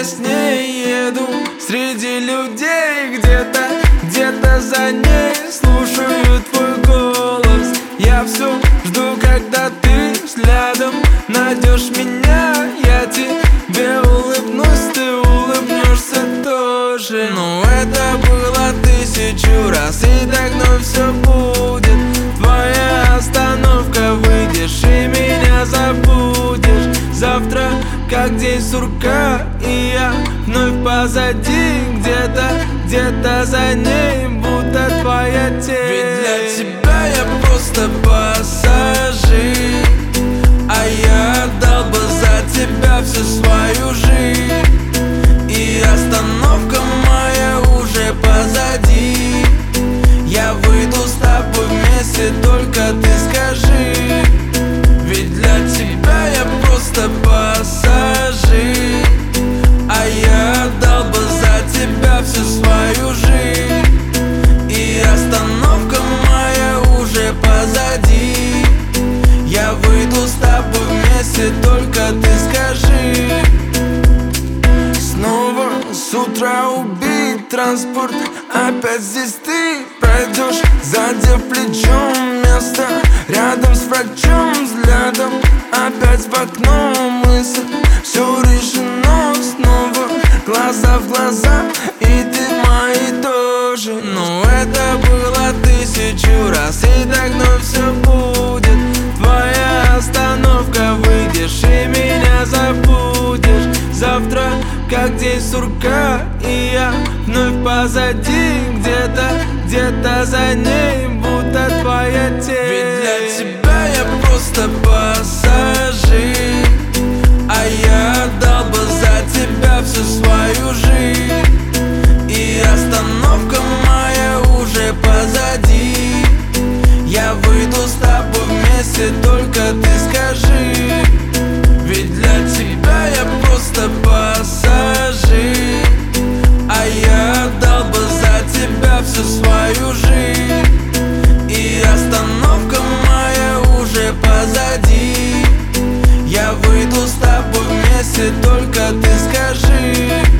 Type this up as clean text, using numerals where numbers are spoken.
с ней еду среди людей. Где-то за ней слушаю твой голос. Я все жду, когда ты взглядом найдешь меня. Я тебе улыбнусь, ты улыбнешься тоже. Но это было 1000 раз, и так вновь все будет. Твоя остановка, выйдешь и меня забудешь. Завтра как день сурка, и я вновь позади. Где-то за ней будто твоя тень. Ведь для тебя я просто пассажир, а я отдал бы за тебя всю свою жизнь. И остановка моя уже позади. Я выйду с тобой вместе, только ты скажи. Ведь для тебя я просто пассажир, а я отдал бы за тебя всю свою жизнь. И остановка моя уже позади. Я выйду с тобой вместе, только ты скажи. Снова с утра убит транспорт, опять здесь ты пройдешь, задев плечом место рядом с врачом. Взглядом опять в окно мысль, все решено снова, глаза в глаза, и ты мои тоже. Но это было 1000 раз, и так вновь все будет. Твоя остановка, выйдешь и меня забудешь. Завтра как день сурка, и я вновь позади. Где-то за ней будто твоя тень. Ведь для тебя я просто пассажир, а я отдал бы за тебя всю свою жизнь. И остановка моя уже позади. Я выйду с тобой вместе, только ты скажи. Ведь для тебя я просто пассажир, а я отдал бы за тебя всю свою жизнь. И остановка моя уже позади. Я выйду с тобой вместе, только ты скажи.